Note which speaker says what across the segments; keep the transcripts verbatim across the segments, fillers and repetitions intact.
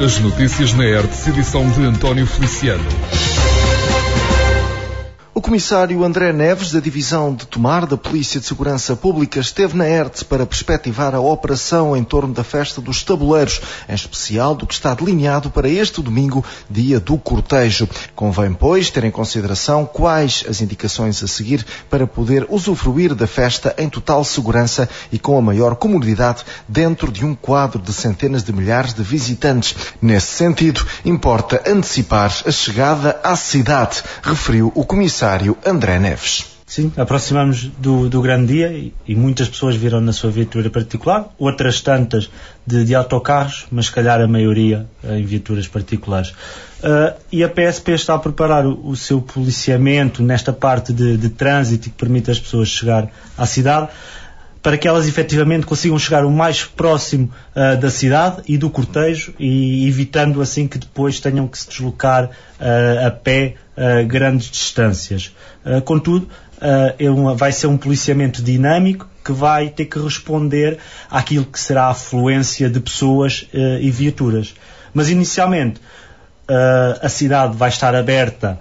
Speaker 1: As notícias na E R T S, edição de António Feliciano.
Speaker 2: O comissário André Neves, da Divisão de Tomar da Polícia de Segurança Pública, esteve na E R T S para perspectivar a operação em torno da festa dos tabuleiros, em especial do que está delineado para este domingo, dia do cortejo. Convém, pois, ter em consideração quais as indicações a seguir para poder usufruir da festa em total segurança e com a maior comodidade dentro de um quadro de centenas de milhares de visitantes. Nesse sentido, importa antecipar a chegada à cidade, referiu o comissário André Neves.
Speaker 3: Sim, aproximamos do, do grande dia e, e muitas pessoas virão na sua viatura particular, outras tantas de, de autocarros, mas se calhar a maioria em viaturas particulares. Uh, e a P S P está a preparar o, o seu policiamento nesta parte de, de trânsito que permite às pessoas chegar à cidade, para que elas efetivamente consigam chegar o mais próximo uh, da cidade e do cortejo, e evitando assim que depois tenham que se deslocar uh, a pé uh, grandes distâncias. Uh, contudo, uh, é uma, vai ser um policiamento dinâmico que vai ter que responder àquilo que será a afluência de pessoas uh, e viaturas. Mas inicialmente uh, a cidade vai estar aberta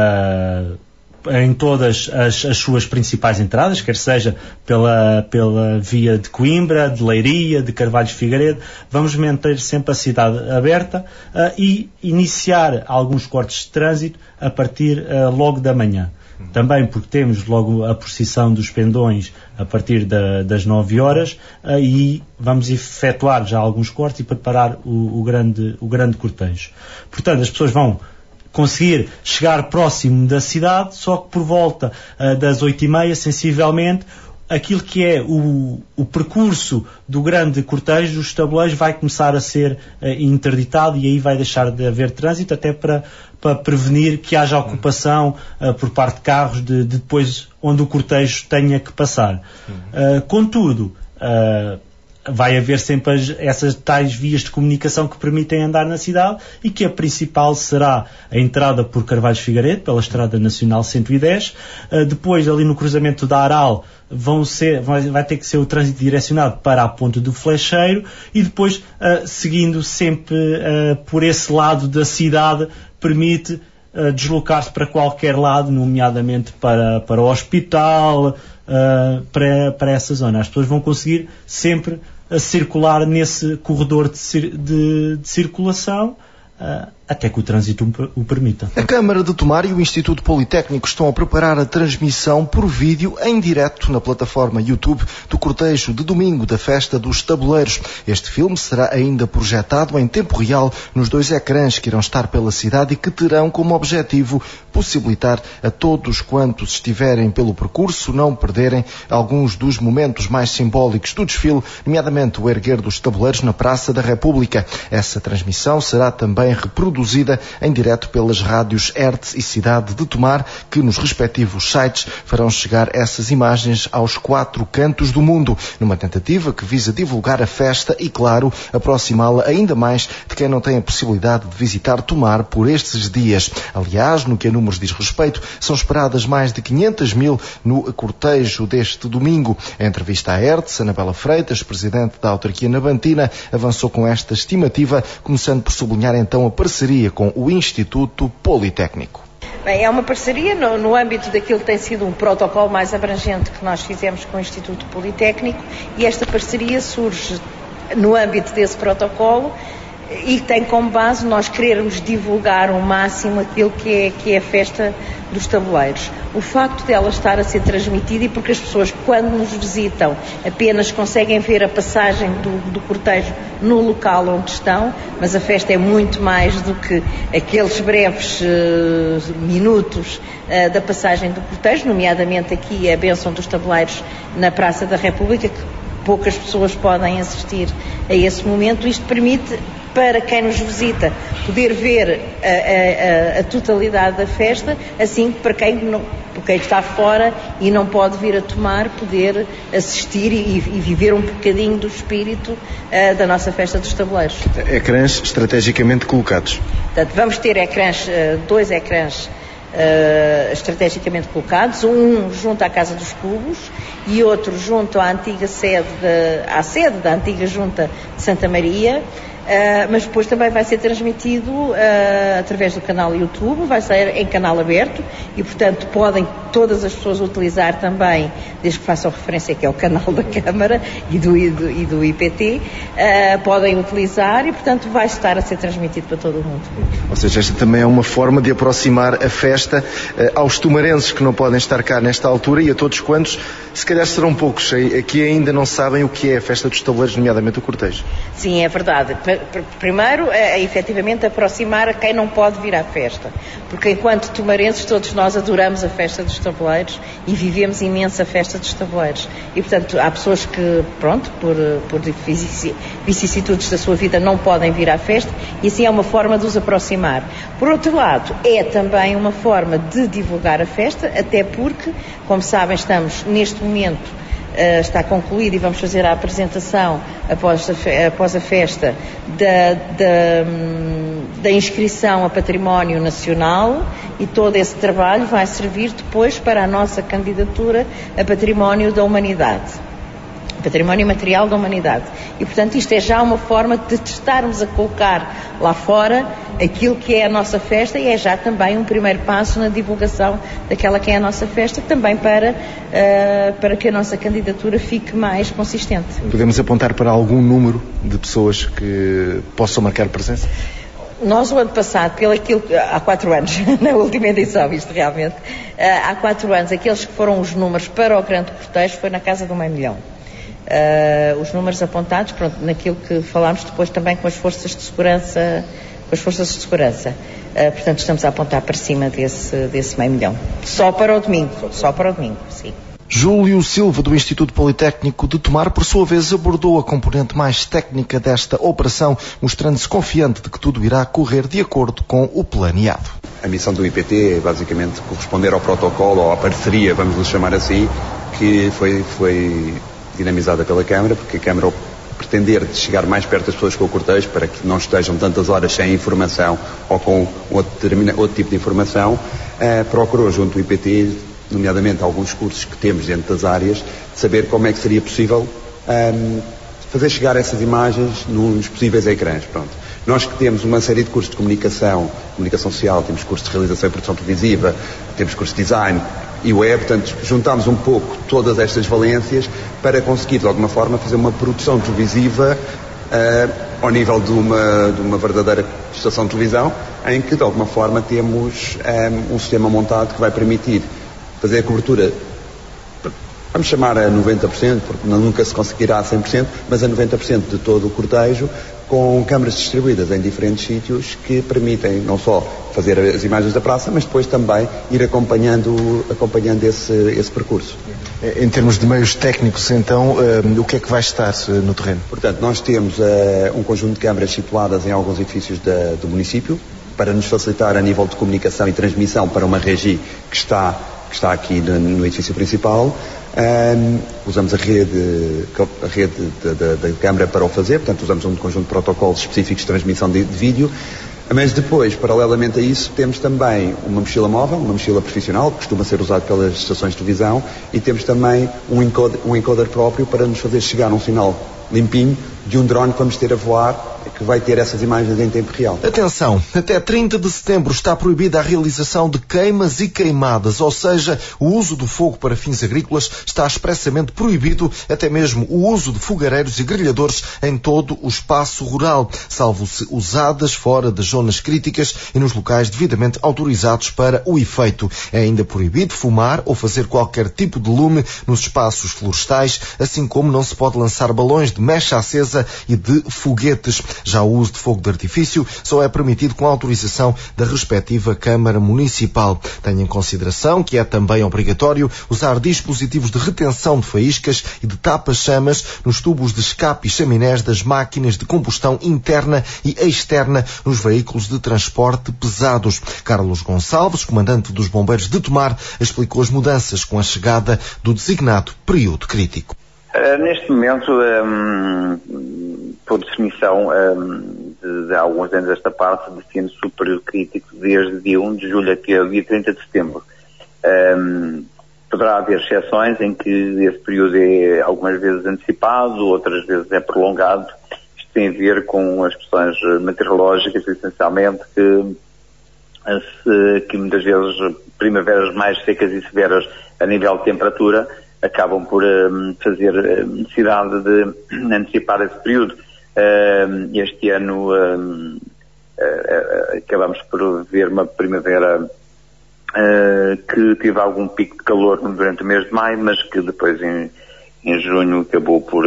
Speaker 3: uh, em todas as, as suas principais entradas, quer seja pela, pela via de Coimbra, de Leiria, de Carvalho Figueiredo. Vamos manter sempre a cidade aberta uh, e iniciar alguns cortes de trânsito a partir uh, logo da manhã. Uhum. Também porque temos logo a procissão dos pendões a partir da, das nove horas uh, e vamos efetuar já alguns cortes e preparar o, o, grande, o grande cortejo. Portanto, as pessoas vão conseguir chegar próximo da cidade, só que por volta uh, das oito e meia, sensivelmente, aquilo que é o, o percurso do grande cortejo dos tabuleiros vai começar a ser uh, interditado, e aí vai deixar de haver trânsito, até para, para prevenir que haja ocupação uh, por parte de carros de, de depois onde o cortejo tenha que passar. Uh, contudo, uh, vai haver sempre as, essas tais vias de comunicação que permitem andar na cidade, e que a principal será a entrada por Carvalho Figueiredo, pela Estrada Nacional cento e dez. Uh, depois, ali no cruzamento da Aral, vão ser, vai, vai ter que ser o trânsito direcionado para a Ponte do Flecheiro, e depois, uh, seguindo sempre uh, por esse lado da cidade, permite uh, deslocar-se para qualquer lado, nomeadamente para, para o hospital, uh, para, para essa zona. As pessoas vão conseguir sempre a circular nesse corredor de, cir- de, de circulação, uh, até que o trânsito o permita.
Speaker 2: A Câmara de Tomar e o Instituto Politécnico estão a preparar a transmissão por vídeo em direto na plataforma YouTube do cortejo de domingo da Festa dos Tabuleiros. Este filme será ainda projetado em tempo real nos dois ecrãs que irão estar pela cidade e que terão como objetivo possibilitar a todos quantos estiverem pelo percurso não perderem alguns dos momentos mais simbólicos do desfile, nomeadamente o erguer dos tabuleiros na Praça da República. Essa transmissão será também reproduzida em direto pelas rádios E R T S e Cidade de Tomar, que nos respectivos sites farão chegar essas imagens aos quatro cantos do mundo, numa tentativa que visa divulgar a festa e, claro, aproximá-la ainda mais de quem não tem a possibilidade de visitar Tomar por estes dias. Aliás, no que a números diz respeito, são esperadas mais de quinhentas mil no cortejo deste domingo. Em entrevista à E R T S, Anabela Freitas, presidente da autarquia navantina, avançou com esta estimativa, começando por sublinhar então a parceria com o Instituto Politécnico.
Speaker 4: Bem, é uma parceria no, no âmbito daquilo que tem sido um protocolo mais abrangente que nós fizemos com o Instituto Politécnico, e esta parceria surge no âmbito desse protocolo e tem como base nós querermos divulgar ao máximo aquilo que é, que é a festa dos tabuleiros. O facto dela estar a ser transmitida, e porque as pessoas, quando nos visitam, apenas conseguem ver a passagem do, do cortejo no local onde estão, mas a festa é muito mais do que aqueles breves uh, minutos uh, da passagem do cortejo, nomeadamente aqui a bênção dos tabuleiros na Praça da República, que poucas pessoas podem assistir a esse momento. Isto permite, para quem nos visita, poder ver a, a, a totalidade da festa, assim que para quem, não, para quem está fora e não pode vir a Tomar, poder assistir e, e viver um bocadinho do espírito uh, da nossa festa dos tabuleiros.
Speaker 2: Ecrãs estrategicamente colocados.
Speaker 4: Portanto, vamos ter ecrãs, uh, dois ecrãs Uh, estrategicamente colocados, um junto à Casa dos Cubos e outro junto à antiga sede de, à sede da antiga Junta de Santa Maria, Uh, mas depois também vai ser transmitido uh, através do canal YouTube, vai ser em canal aberto e, portanto, podem todas as pessoas utilizar também, desde que façam referência que é o canal da Câmara e do, e do, e do I P T, uh, podem utilizar e, portanto, vai estar a ser transmitido para todo o mundo.
Speaker 2: Ou seja, esta também é uma forma de aproximar a festa uh, aos tumarenses que não podem estar cá nesta altura e a todos quantos, se calhar serão poucos, aqui ainda não sabem o que é a festa dos tabuleiros, nomeadamente o cortejo.
Speaker 4: Sim, é verdade. Primeiro, é, é efetivamente aproximar a quem não pode vir à festa, porque enquanto tumarenses todos nós adoramos a festa dos tabuleiros e vivemos imensa festa dos tabuleiros e, portanto, há pessoas que, pronto, por, por vicissitudes da sua vida não podem vir à festa e assim é uma forma de os aproximar. Por outro lado, é também uma forma de divulgar a festa, até porque, como sabem, estamos neste momento Uh, está concluído e vamos fazer a apresentação após a, fe- após a festa da, da, da inscrição a Património Nacional e todo esse trabalho vai servir depois para a nossa candidatura a Património da Humanidade. Património Material da Humanidade. E, portanto, isto é já uma forma de estarmos a colocar lá fora aquilo que é a nossa festa e é já também um primeiro passo na divulgação daquela que é a nossa festa, também para, uh, para que a nossa candidatura fique mais consistente.
Speaker 2: Podemos apontar para algum número de pessoas que possam marcar presença?
Speaker 4: Nós, o ano passado, pelo aquilo, há quatro anos, na última edição, isto realmente, uh, há quatro anos, aqueles que foram os números para o grande cortejo foi na casa de um meio milhão. Uh, os números apontados, pronto, naquilo que falámos depois também com as forças de segurança, com as forças de segurança. Uh, portanto, estamos a apontar para cima desse, desse meio milhão. Só para o domingo, só para o domingo, sim.
Speaker 2: Júlio Silva, do Instituto Politécnico de Tomar, por sua vez, abordou a componente mais técnica desta operação, mostrando-se confiante de que tudo irá correr de acordo com o planeado.
Speaker 5: A missão do I P T é basicamente corresponder ao protocolo, ou à parceria, vamos lhe chamar assim, que foi, foi dinamizada pela Câmara, porque a Câmara, ao pretender de chegar mais perto das pessoas com o cortejo, para que não estejam tantas horas sem informação ou com outro, outro tipo de informação, uh, procurou junto do I P T, nomeadamente alguns cursos que temos dentro das áreas, de saber como é que seria possível um, fazer chegar essas imagens nos possíveis ecrãs. Pronto. Nós que temos uma série de cursos de comunicação, comunicação social, temos cursos de realização e produção televisiva, temos cursos de design e web, portanto, juntámos um pouco todas estas valências para conseguir, de alguma forma, fazer uma produção televisiva uh, ao nível de uma, de uma verdadeira estação de televisão, em que, de alguma forma, temos um, um sistema montado que vai permitir fazer a cobertura, vamos chamar a noventa por cento, porque nunca se conseguirá a cem por cento, mas a noventa por cento de todo o cortejo, com câmaras distribuídas em diferentes sítios que permitem não só fazer as imagens da praça, mas depois também ir acompanhando, acompanhando esse, esse percurso.
Speaker 2: Em termos de meios técnicos, então, o que é que vai estar no terreno?
Speaker 5: Portanto, nós temos uh, um conjunto de câmaras situadas em alguns edifícios da, do município, para nos facilitar a nível de comunicação e transmissão para uma regi que está, que está aqui no, no edifício principal. Um, usamos a rede, a rede da Câmara para o fazer, portanto usamos um conjunto de protocolos específicos de transmissão de, de vídeo, mas depois, paralelamente a isso, temos também uma mochila móvel, uma mochila profissional, que costuma ser usada pelas estações de televisão, e temos também um encoder, um encoder próprio para nos fazer chegar um sinal limpinho de um drone que vamos ter a voar, que vai ter essas imagens em tempo real.
Speaker 2: Atenção, até trinta de setembro está proibida a realização de queimas e queimadas, ou seja, o uso do fogo para fins agrícolas está expressamente proibido, até mesmo o uso de fogareiros e grelhadores em todo o espaço rural, salvo-se usadas fora das zonas críticas e nos locais devidamente autorizados para o efeito. É ainda proibido fumar ou fazer qualquer tipo de lume nos espaços florestais, assim como não se pode lançar balões de mecha acesa e de foguetes. Já o uso de fogo de artifício só é permitido com a autorização da respectiva Câmara Municipal. Tenha em consideração que é também obrigatório usar dispositivos de retenção de faíscas e de tapa-chamas nos tubos de escape e chaminés das máquinas de combustão interna e externa nos veículos de transporte pesados. Carlos Gonçalves, comandante dos Bombeiros de Tomar, explicou as mudanças com a chegada do designado período crítico.
Speaker 6: Uh, neste momento, um, por definição, um, de, de há alguns anos esta parte, define-se o período crítico desde dia um de julho até o dia trinta de setembro. Um, poderá haver exceções em que esse período é algumas vezes antecipado, outras vezes é prolongado. Isto tem a ver com as questões meteorológicas, essencialmente, que, se, que muitas vezes primaveras mais secas e severas a nível de temperatura acabam por um, fazer necessidade de antecipar esse período. Um, este ano um, uh, acabamos por ver uma primavera uh, que teve algum pico de calor durante o mês de maio, mas que depois em, em junho acabou por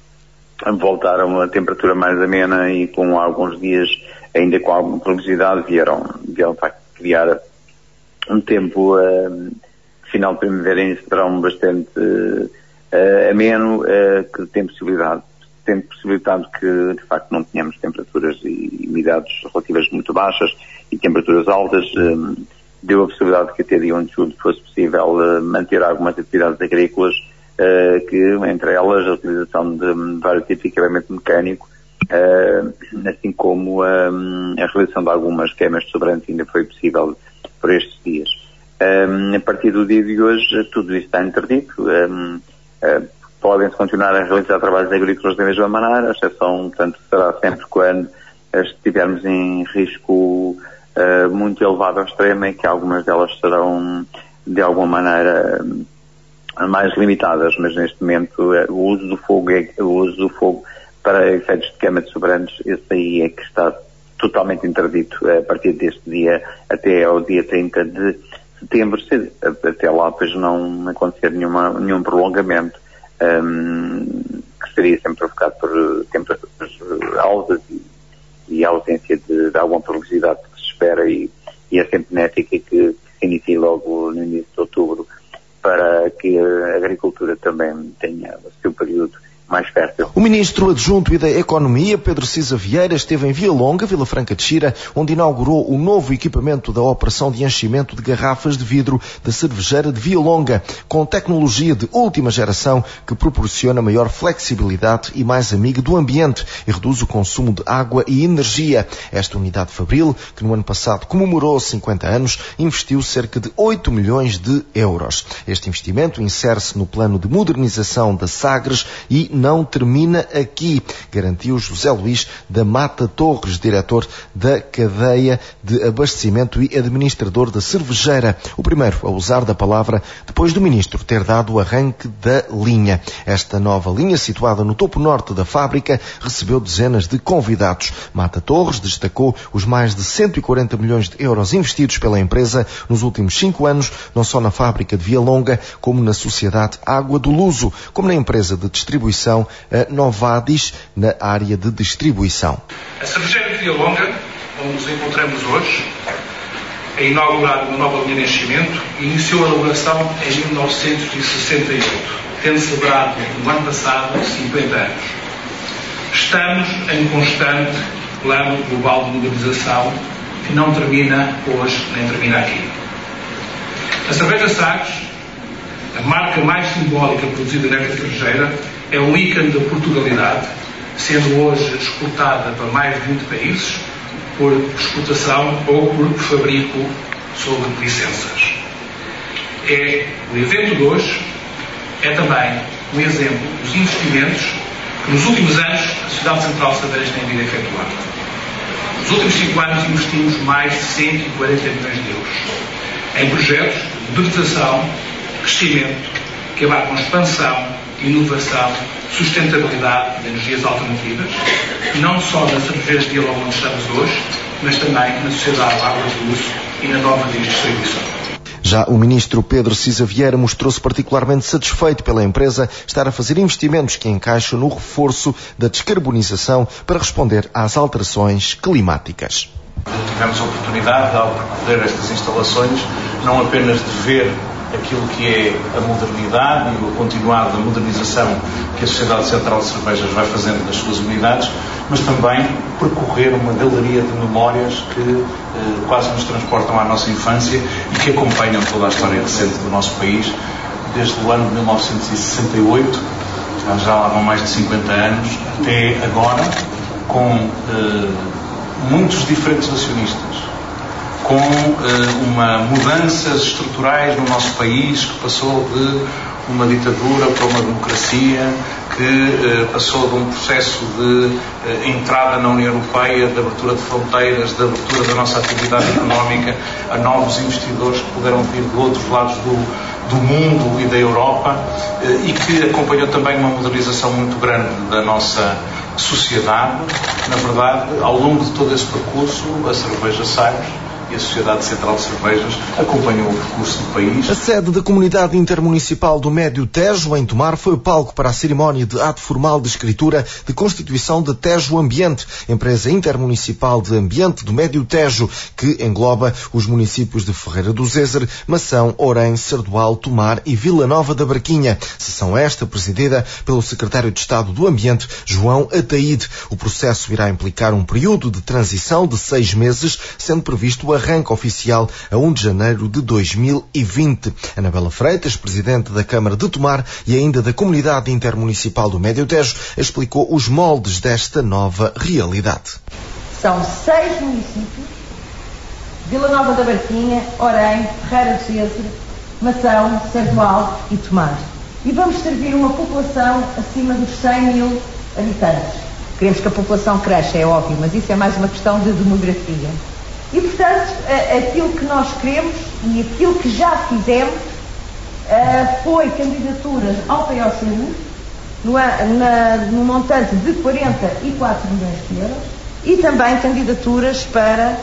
Speaker 6: voltar a uma temperatura mais amena e com alguns dias ainda com alguma pluviosidade vieram, vieram para criar um tempo uh, final de primavera em verão bastante uh, uh, ameno, uh, que tem possibilidade, tem possibilitado que de facto não tenhamos temperaturas e umidades relativas muito baixas e temperaturas altas. Um, deu a possibilidade de que até dia um de julho fosse possível uh, manter algumas atividades agrícolas, uh, que entre elas a utilização de um, vários tipos de equipamento mecânico, uh, assim como um, a realização de algumas queimas de sobrantes ainda foi possível por estes dias. Um, a partir do dia de hoje, tudo isso está interdito. Um, uh, Podem-se continuar a realizar trabalhos agrícolas da mesma maneira, a exceção, portanto, será sempre quando estivermos em risco uh, muito elevado ao extremo, em que algumas delas serão, de alguma maneira, mais limitadas, mas neste momento uh, o uso do fogo, é, o uso do fogo para efeitos de queima de sobrantes, esse aí é que está totalmente interdito uh, a partir deste dia até ao dia trinta de setembro, se até lá depois não acontecer nenhuma, nenhum prolongamento, um, que seria sempre provocado por temperaturas altas e, e a ausência de, de alguma perigosidade que se espera, e, e é sempre benéfica que, que se inicie logo no início de outubro, para que a agricultura também tenha o seu período mais fértil.
Speaker 2: O ministro adjunto e da Economia, Pedro Cisa Vieira, esteve em Via Longa, Vila Franca de Xira, onde inaugurou o novo equipamento da operação de enchimento de garrafas de vidro da cervejeira de Via Longa, com tecnologia de última geração que proporciona maior flexibilidade e mais amiga do ambiente e reduz o consumo de água e energia. Esta unidade fabril, que no ano passado comemorou cinquenta anos, investiu cerca de oito milhões de euros. Este investimento insere-se no plano de modernização da Sagres e não termina aqui, garantiu José Luís da Mata Torres, diretor da cadeia de abastecimento e administrador da cervejeira, o primeiro a usar da palavra depois do ministro ter dado o arranque da linha. Esta nova linha, situada no topo norte da fábrica, recebeu dezenas de convidados. Mata Torres destacou os mais de cento e quarenta milhões de euros investidos pela empresa nos últimos cinco anos, não só na fábrica de Via Longa, como na sociedade Água do Luso, como na empresa de distribuição a Novadis, na área de distribuição.
Speaker 7: A cervejeira de Via Longa, onde nos encontramos hoje, é inaugurada uma nova linha de enchimento e iniciou a elaboração em mil novecentos e sessenta e oito, tendo celebrado no ano passado cinquenta anos. Estamos em constante plano global de modernização que não termina hoje nem termina aqui. A cerveja Sagres, a marca mais simbólica produzida nesta cervejeira, é um ícone da Portugalidade, sendo hoje exportada para mais de vinte países por exportação ou por fabrico sob licenças. É, o evento de hoje é também um exemplo dos investimentos que nos últimos anos a Sociedade Central de Cervejas tem vindo a efetuar. Nos últimos cinco anos investimos mais de cento e quarenta milhões de euros em projetos de modernização, crescimento, que abarcam expansão, inovação, sustentabilidade de energias alternativas, não só nas cervejeiras de Via Longa onde estamos hoje, mas também na sociedade Água do Luso e na nova distribuição.
Speaker 2: Já o ministro Pedro Cisa Vieira mostrou-se particularmente satisfeito pela empresa estar a fazer investimentos que encaixam no reforço da descarbonização para responder às alterações climáticas.
Speaker 8: Tivemos a oportunidade, ao percorrer estas instalações, não apenas de ver aquilo que é a modernidade e o continuado da modernização que a Sociedade Central de Cervejas vai fazendo nas suas unidades, mas também percorrer uma galeria de memórias que eh, quase nos transportam à nossa infância e que acompanham toda a história recente do nosso país, desde o ano de mil novecentos e sessenta e oito, já lá vão mais de cinquenta anos, até agora, com eh, muitos diferentes acionistas, com uh, uma mudanças estruturais no nosso país que passou de uma ditadura para uma democracia, que eh, passou de um processo de eh, entrada na União Europeia, de abertura de fronteiras, de abertura da nossa atividade económica a novos investidores que puderam vir de outros lados do, do mundo e da Europa, eh, e que acompanhou também uma modernização muito grande da nossa sociedade. Na verdade, ao longo de todo esse percurso, a Cerveja Sagres e a Sociedade Central de Cervejas acompanhou o percurso do país.
Speaker 2: A sede da Comunidade Intermunicipal do Médio Tejo, em Tomar, foi o palco para a cerimónia de ato formal de escritura de constituição de Tejo Ambiente, empresa intermunicipal de ambiente do Médio Tejo, que engloba os municípios de Ferreira do Zezer, Mação, Orém, Sardual, Tomar e Vila Nova da Barquinha. Sessão esta presidida pelo secretário de Estado do Ambiente, João Ataíde. O processo irá implicar um período de transição de seis meses, sendo previsto o arranque oficial a primeiro de janeiro de dois mil e vinte. Anabela Freitas, presidente da Câmara de Tomar e ainda da Comunidade Intermunicipal do Médio Tejo, explicou os moldes desta nova realidade.
Speaker 9: São seis municípios: Vila Nova da Barquinha, Orém, Ferreira do Zezer, Mação, Sardual e Tomar. E vamos servir uma população acima dos cem mil habitantes. Queremos que a população cresça, é óbvio, mas isso é mais uma questão de demografia. E, portanto, aquilo que nós queremos e aquilo que já fizemos foi candidaturas ao P O C U no, na, no montante de quarenta e quatro milhões de euros e também candidaturas para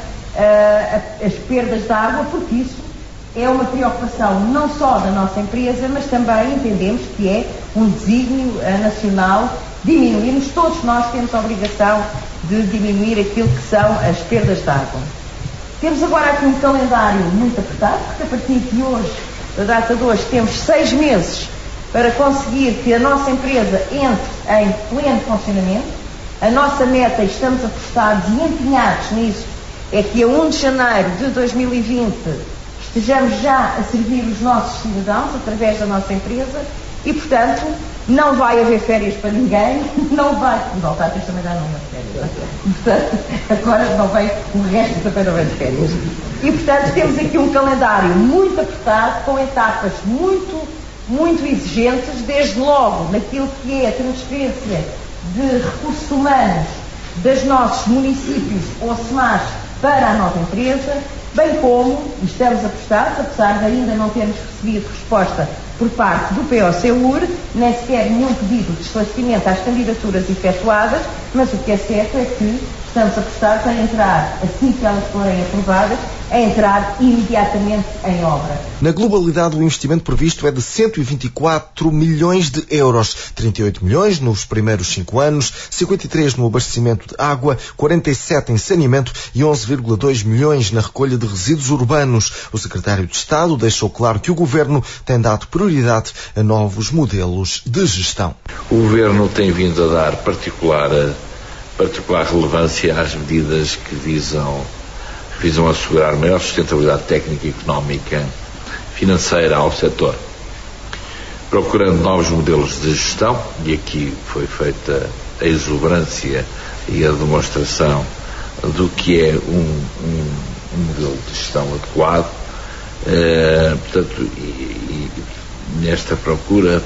Speaker 9: uh, as perdas de água, porque isso é uma preocupação não só da nossa empresa, mas também entendemos que é um desígnio uh, nacional. Diminuirmos, todos nós temos a obrigação de diminuir aquilo que são as perdas de água. Temos agora aqui um calendário muito apertado, porque a partir de hoje, da data de hoje, temos seis meses para conseguir que a nossa empresa entre em pleno funcionamento. A nossa meta, e estamos apostados e empenhados nisso, é que a primeiro de janeiro de dois mil e vinte estejamos já a servir os nossos cidadãos através da nossa empresa e, portanto, não vai haver férias para ninguém, não vai... Não, está, também já não há férias. Portanto, agora não vem, o resto também não vem de férias. E, portanto, temos aqui um calendário muito apertado, com etapas muito, muito exigentes, desde logo naquilo que é a transferência de recursos humanos dos nossos municípios ou S M As para a nova empresa, bem como, estamos apostados, apesar de ainda não termos recebido resposta por parte do P O C U R, nem sequer nenhum pedido de esclarecimento às candidaturas efetuadas, mas o que é certo é que estamos apostados a entrar, assim que elas forem aprovadas, a entrar imediatamente em obra.
Speaker 2: Na globalidade, o investimento previsto é de cento e vinte e quatro milhões de euros, trinta e oito milhões nos primeiros cinco anos, cinquenta e três no abastecimento de água, quarenta e sete em saneamento e onze vírgula dois milhões na recolha de resíduos urbanos. O secretário de Estado deixou claro que o Governo tem dado prioridade a novos modelos de gestão.
Speaker 10: O Governo tem vindo a dar particular, particular relevância às medidas que visam visam assegurar maior sustentabilidade técnica, económica, financeira ao setor, procurando novos modelos de gestão, e aqui foi feita a exuberância e a demonstração do que é um, um, um modelo de gestão adequado. Uh, portanto, e, e, nesta procura,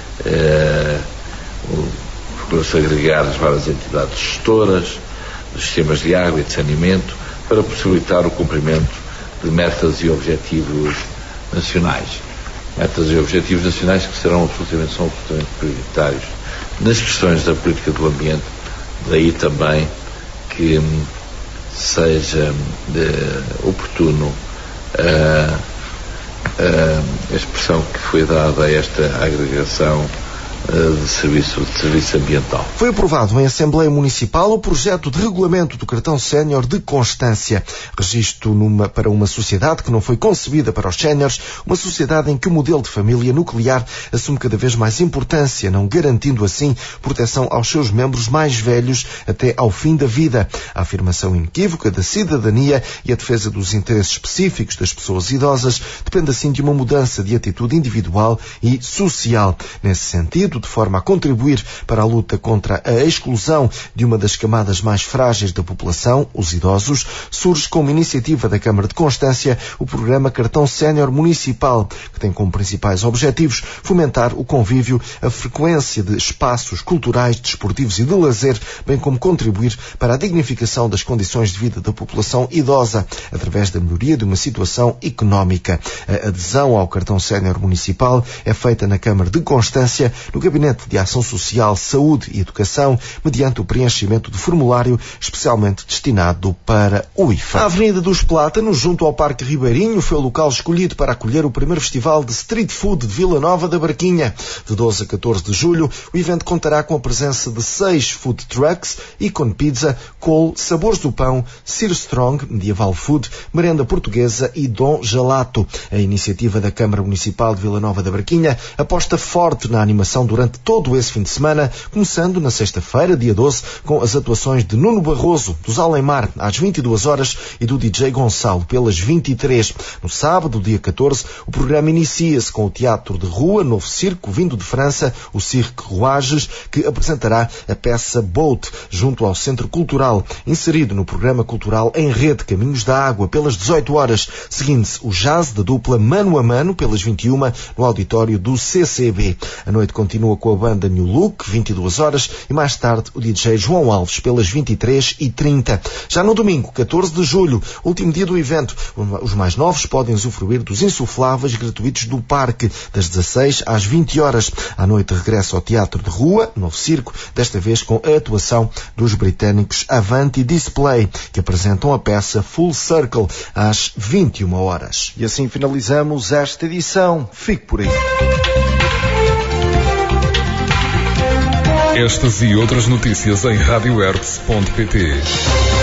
Speaker 10: uh, procura-se agregar as várias entidades gestoras dos sistemas de água e de saneamento, para possibilitar o cumprimento de metas e objetivos nacionais. Metas e objetivos nacionais que serão absolutamente, são absolutamente prioritários nas questões da política do ambiente, daí também que hum, seja de, oportuno uh, uh, a expressão que foi dada a esta agregação de serviço, de serviço ambiental.
Speaker 2: Foi aprovado em Assembleia Municipal o projeto de regulamento do cartão sénior de Constância. Registro numa, para uma sociedade que não foi concebida para os séniores, uma sociedade em que o modelo de família nuclear assume cada vez mais importância, não garantindo assim proteção aos seus membros mais velhos até ao fim da vida. A afirmação inequívoca da cidadania e a defesa dos interesses específicos das pessoas idosas depende assim de uma mudança de atitude individual e social. Nesse sentido, tudo de forma a contribuir para a luta contra a exclusão de uma das camadas mais frágeis da população, os idosos, surge como iniciativa da Câmara de Constância o programa Cartão Sénior Municipal, que tem como principais objetivos fomentar o convívio, a frequência de espaços culturais, desportivos e de lazer, bem como contribuir para a dignificação das condições de vida da população idosa, através da melhoria de uma situação económica. A adesão ao Cartão Sénior Municipal é feita na Câmara de Constância, no Gabinete de Ação Social, Saúde e Educação, mediante o preenchimento de formulário especialmente destinado para o efeito. A Avenida dos Plátanos, junto ao Parque Ribeirinho, foi o local escolhido para acolher o primeiro festival de street food de Vila Nova da Barquinha. De doze a catorze de julho, o evento contará com a presença de seis food trucks, Icon Pizza, Cole, Sabores do Pão, Sir Strong, Medieval Food, Merenda Portuguesa e Dom Gelato. A iniciativa da Câmara Municipal de Vila Nova da Barquinha aposta forte na animação durante todo esse fim de semana, começando na sexta-feira, dia doze, com as atuações de Nuno Barroso, dos Alemar, às vinte e duas horas, e do D J Gonçalo, pelas vinte e três. No sábado, dia catorze, o programa inicia-se com o Teatro de Rua, novo circo, vindo de França, o Cirque Rouages, que apresentará a peça Boat, junto ao Centro Cultural, inserido no programa cultural Em Rede Caminhos da Água, pelas dezoito horas, seguindo-se o jazz da dupla Mano a Mano, pelas vinte e uma, no auditório do C C B. A noite continua com a banda New Look, vinte e duas horas, e mais tarde o D J João Alves, pelas vinte e três e trinta. Já no domingo, catorze de julho, último dia do evento, os mais novos podem usufruir dos insufláveis gratuitos do parque, das dezasseis às vinte horas. À noite regressa ao Teatro de Rua, novo circo, desta vez com a atuação dos britânicos Avanti Display, que apresentam a peça Full Circle às vinte e uma horas. E assim finalizamos esta edição. Fique por aí.
Speaker 1: Estas e outras notícias em radiohertz ponto pt.